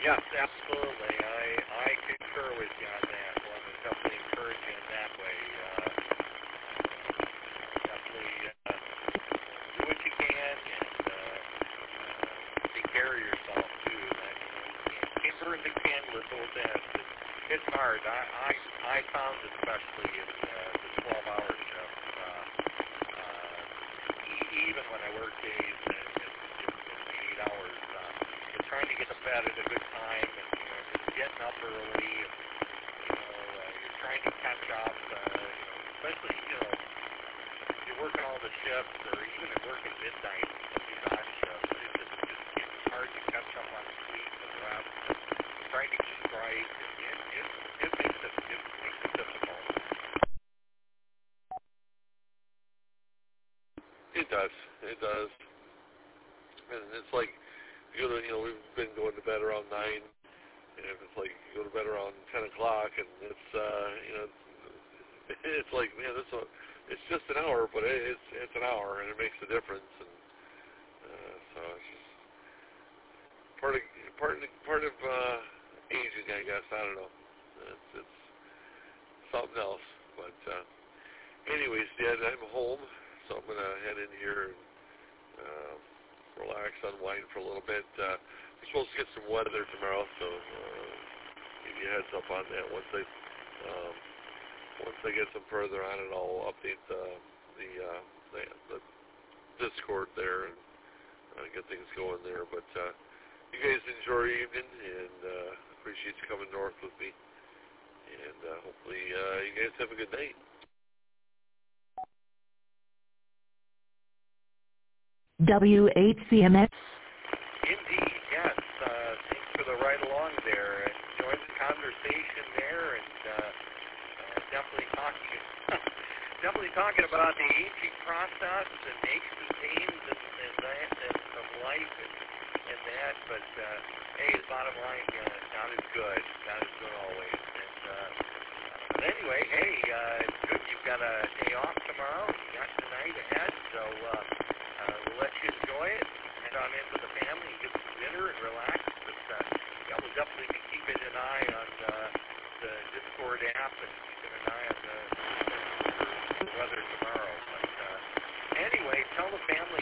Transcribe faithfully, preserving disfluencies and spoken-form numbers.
Yes, absolutely. I I concur with you on that one. And definitely encourage you in that way. Uh, definitely uh, do what you can and uh, uh, take care of yourself too. That, you know, can't burn the candle at both ends. It's, it's hard. I I I found especially in uh, the twelve-hour shift. Uh, uh, e- even when I work days and it's eight hours. Uh, trying to get to bed at a good time and you know, just getting up early and you know, uh, you're trying to catch up, uh, you know, especially, you know, if you're working all the shifts or even at working midnight, these odd shifts, it just, just it's hard to catch up on sleep and rest and trying to eat right, and it, it, it makes it, it makes it difficult. It does, it does, and it's like, you know, you know, we've been going to bed around nine, and if it's like you go to bed around ten o'clock, and it's, uh, you know, it's, it's like, man, this, it's just an hour, but it, it's it's an hour, and it makes a difference, and uh, so it's just part of part of part of uh, aging, I guess. I don't know. It's it's something else, but uh, anyways, Dad, I'm home, so I'm gonna head in here and. Uh, relax, unwind for a little bit. Uh, we're supposed to get some weather tomorrow, so uh, give you a heads up on that. Once I um, once I get some further on it, I'll update the the, uh, the, the Discord there and uh, get things going there. But uh, you guys enjoy your evening, and uh, appreciate you coming north with me. And uh, hopefully uh, you guys have a good night. W eight C M X. Indeed, yes. Uh, thanks for the ride along there. Enjoyed the conversation there, and uh, uh, definitely talking, definitely talking about the aging process and aches and pains and, and that and of life and, and that. But uh, hey, the bottom line, uh, not as good, not as good always. And uh, but anyway, hey, uh, it's good. You've got a day off tomorrow. You got the night ahead, so. Uh, Uh, we'll let you enjoy it, head on in with the family, and get some dinner and relax. But uh, yeah, we'll definitely be keeping an eye on uh, the Discord app and keeping an eye on the, the weather tomorrow. But uh, anyway, tell the family